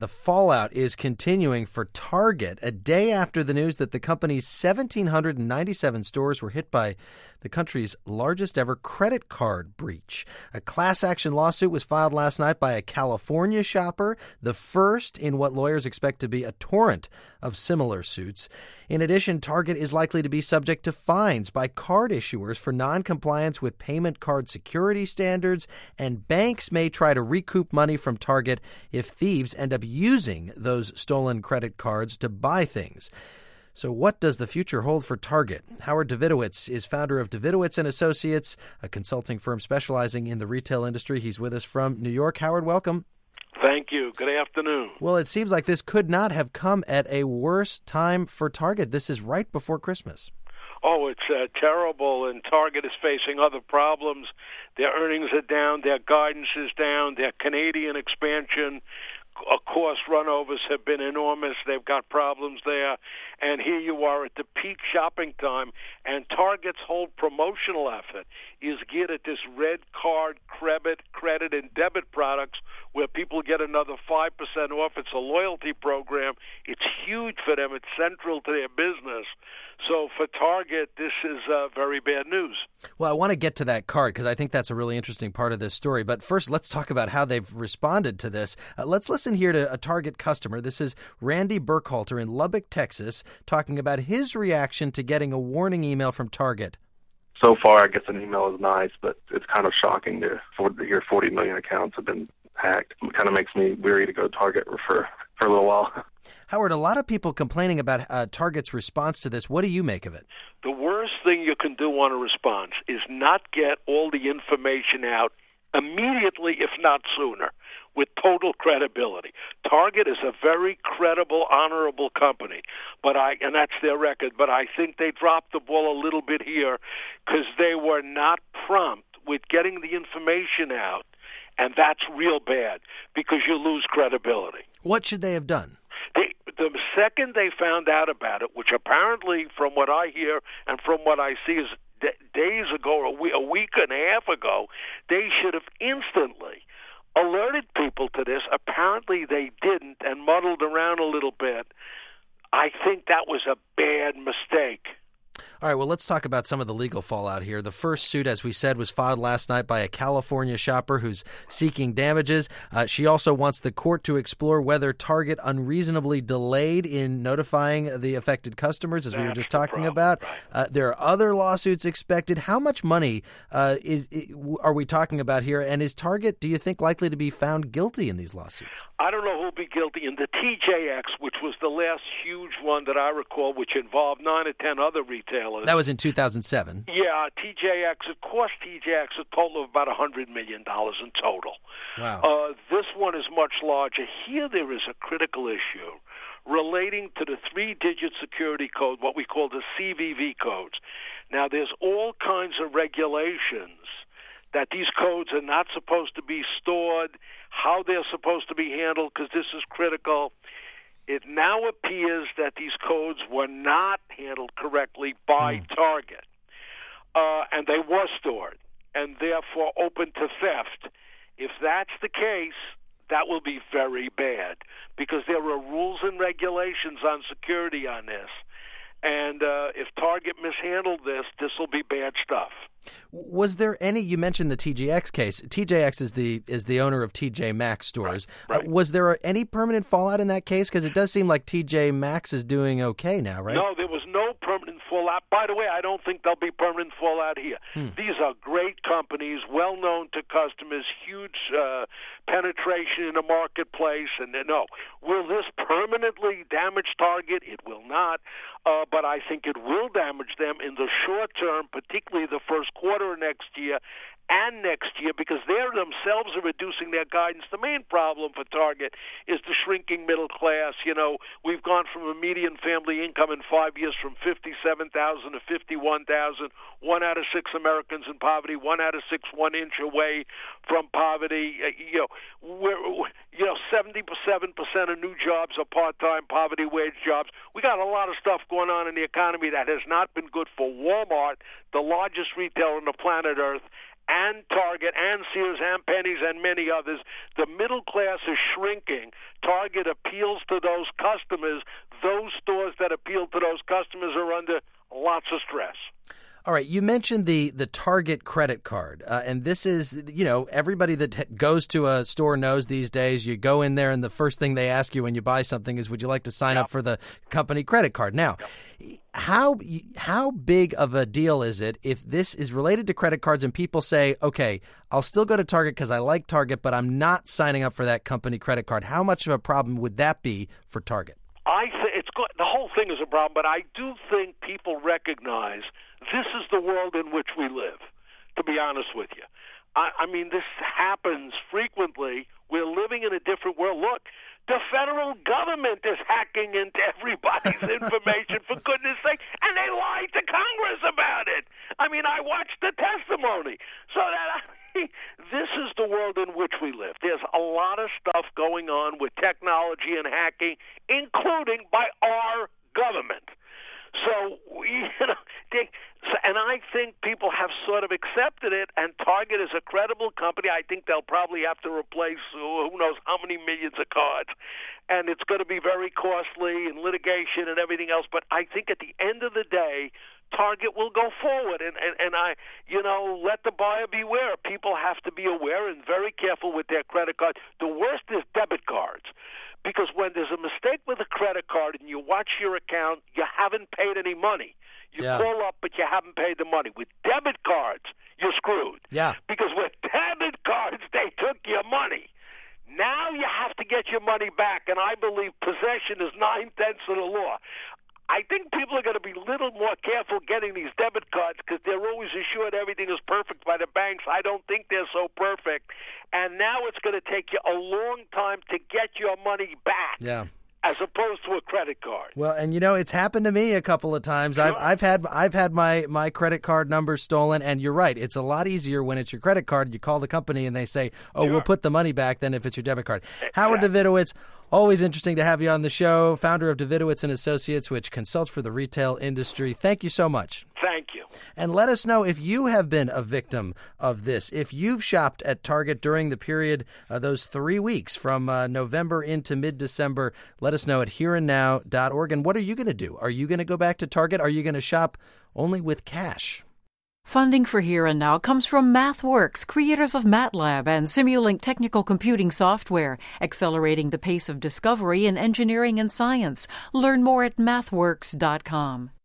The fallout is continuing for Target a day after the news that the company's 1,797 stores were hit by the country's largest ever credit card breach. A class action lawsuit was filed last night by a California shopper, the first in what lawyers expect to be a torrent of similar suits. In addition, Target is likely to be subject to fines by card issuers for noncompliance with payment card security standards, and banks may try to recoup money from Target if thieves end up using those stolen credit cards to buy things. So what does the future hold for Target? Howard Davidowitz is founder of Davidowitz & Associates, a consulting firm specializing in the retail industry. He's with us from New York. Howard, welcome. Thank you. Good afternoon. Well, it seems like this could not have come at a worse time for Target. This is right before Christmas. Oh, it's terrible, and Target is facing other problems. Their earnings are down, their guidance is down, their Canadian expansion cost runovers have been enormous. They've got problems there. And here you are at the peak shopping time, and Target's whole promotional effort is geared at this red card, credit, and debit products where people get another 5% off. It's a loyalty program. It's huge for them. It's central to their business. So for Target, this is very bad news. Well, I want to get to that card because I think that's a really interesting part of this story. But first, let's talk about how they've responded to this. Let's listen here to a Target customer. This is Randy Burkhalter in Lubbock, Texas, talking about his reaction to getting a warning email from Target. So far, I guess an email is nice, but it's kind of shocking to hear 40 million accounts have been hacked. It kind of makes me weary to go to Target for a little while. Howard, a lot of people complaining about Target's response to this. What do you make of it? The worst thing you can do on a response is not get all the information out immediately, if not sooner, with total credibility. Target is a very credible, honorable company, and that's their record. But I think they dropped the ball a little bit here because they were not prompt with getting the information out, and that's real bad because you lose credibility. What should they have done? The second they found out about it, which apparently, from what I hear and from what I see, is days ago, a week and a half ago, they should have instantly alerted people to this. Apparently they didn't and muddled around a little bit. I think that was a bad mistake. All right, well, let's talk about some of the legal fallout here. The first suit, as we said, was filed last night by a California shopper who's seeking damages. She also wants the court to explore whether Target unreasonably delayed in notifying the affected customers, as we were just talking about. There are other lawsuits expected. How much money are we talking about here? And is Target, do you think, likely to be found guilty in these lawsuits? I don't know who will be guilty. In the TJX, which was the last huge one that I recall, which involved 9 or 10 other retailers. That was in 2007. Yeah, TJX. It cost TJX a total of about $100 million in total. Wow. This one is much larger. Here there is a critical issue relating to the 3-digit security code, what we call the CVV codes. Now, there's all kinds of regulations that these codes are not supposed to be stored, how they're supposed to be handled, because this is critical. It now appears that these codes were not handled correctly by Target, and they were stored, and therefore open to theft. If that's the case, that will be very bad, because there are rules and regulations on security on this. And if Target mishandled this, this will be bad stuff. Was there any? You mentioned the TJX case. TJX is the owner of TJ Maxx stores. Right. Was there any permanent fallout in that case? Because it does seem like TJ Maxx is doing okay now, right? No, there was no permanent fallout. By the way, I don't think there'll be permanent fallout here. These are great companies, well known to customers, huge penetration in the marketplace. And no, will this permanently damage Target? It will not. But I think it will damage them in the short term, particularly the first quarter of next year and next year, because they themselves are reducing their guidance. The main problem for Target is the shrinking middle class. You know, we've gone from a median family income in 5 years from $57,000 to $51,000. 1 out of 6 Americans in poverty. 1 out of 6 1 inch away from poverty. 77% of new jobs are part-time poverty wage jobs. We got a lot of stuff going on in the economy that has not been good for Walmart, the largest retailer on the planet Earth, and Target and Sears and Penny's and many others, the middle class is shrinking. Target appeals to those customers. Those stores that appeal to those customers are under lots of stress. All right, you mentioned the Target credit card, and this is, everybody that goes to a store knows these days. You go in there, and the first thing they ask you when you buy something is, would you like to sign up for the company credit card? Now, how big of a deal is it if this is related to credit cards and people say, okay, I'll still go to Target because I like Target, but I'm not signing up for that company credit card? How much of a problem would that be for Target? I think the whole thing is a problem, but I do think people recognize this is the world in which we live, to be honest with you. I mean, this happens frequently. We're living in a different world. Look, the federal government is hacking into everybody's information, for goodness sake, and they lied to Congress about it. I mean, I watched the testimony. So this is the world in which we live. There's a lot of stuff going on with technology and hacking, including by our government. So, and I think people have sort of accepted it, and Target is a credible company. I think they'll probably have to replace who knows how many millions of cards, and it's going to be very costly in litigation and everything else. But I think at the end of the day, Target will go forward, and I, let the buyer beware. People have to be aware and very careful with their credit card. The worst is debit cards. Because when there's a mistake with a credit card and you watch your account, you haven't paid any money. You call up, but you haven't paid the money. With debit cards, you're screwed. Yeah. Because with debit cards, they took your money. Now you have to get your money back, and I believe possession is 9/10 of the law. I think people are going to be a little more careful getting these debit cards because they're always assured everything is perfect by the banks. I don't think they're so perfect. And now it's going to take you a long time to get your money back. Yeah. As opposed to a credit card. Well, and it's happened to me a couple of times. Sure. I've had my credit card number stolen, and you're right. It's a lot easier when it's your credit card. You call the company and they say, "Oh, We'll put the money back," than if it's your debit card. Exactly. Howard Davidowitz, always interesting to have you on the show. Founder of Davidowitz and Associates, which consults for the retail industry. Thank you so much. Thank you. And let us know if you have been a victim of this. If you've shopped at Target during the period, those 3 weeks from November into mid-December, let us know at hereandnow.org. And what are you going to do? Are you going to go back to Target? Are you going to shop only with cash? Funding for Here and Now comes from MathWorks, creators of MATLAB and Simulink technical computing software, accelerating the pace of discovery in engineering and science. Learn more at mathworks.com.